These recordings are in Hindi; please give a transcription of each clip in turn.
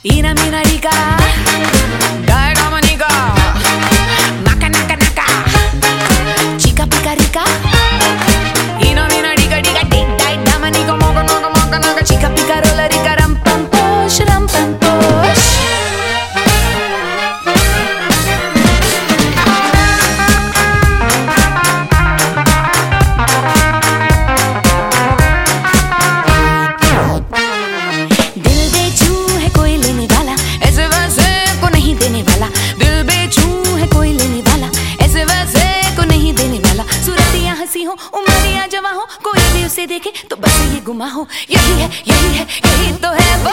Ina mina rica, dai dominica, naka naka naka, chica pica rica. Ina mina rica rica, dai dominica, moga moga moga moga, chica pica rola rica, ram pam posh, ram pam posh. Umaria जवा हो, कोई भी उसे देखे तो बस ये गुमा हो। यही है यही तो है वो।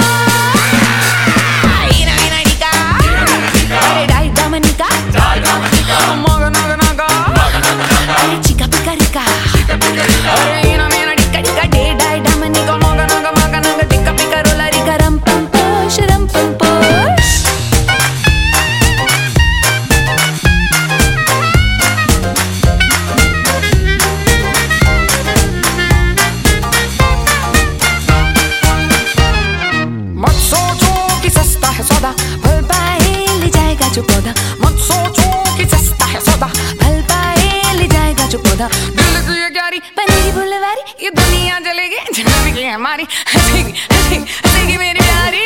Ina ina rica, dai dominica, moga moga moga, chica pica rica. Ina ina rica rica, dai dominica, moga moga moga moga, chica pica rola rica, ram pam posh, ram pam posh. फल पाए ले जाएगा जो पौधा, मत सोचो कि सस्ता है सौदा। फल पाए ले जाएगा जो पौधा, दिल की ये ग्यारी बनेगी फुलवारी, ये दुनिया जलेगी जलेगी हमारी, हंसेगी हंसेगी हंसेगी मेरी प्यारी।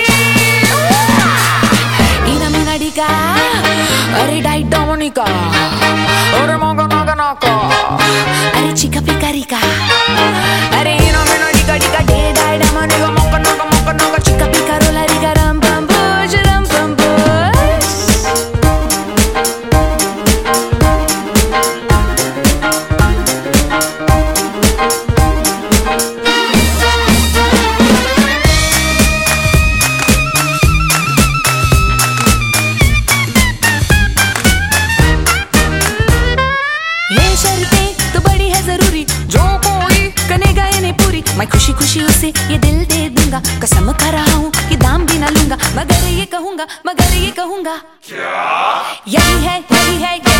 इना मिना डिका, अरे डाई डोमिनिका, अरे मोगा मोगा नोको, अरे चिका पिका रिका, अरे इना मिना डिका डिका, डे डाई डोमिनिका, मोगा नोगा मोगा नोगा, चिका पिका रोला रिका, रम पम पोश, रम पम पोश। ये शर्तें तो बड़ी है जरूरी, जो कोई करेगा इन्हें पूरी, मैं खुशी खुशी उसे ये दिल दे दूंगा, कसम खा रहा हूँ कि दाम भी ना लूंगा, मगर ये कहूंगा क्या? यही है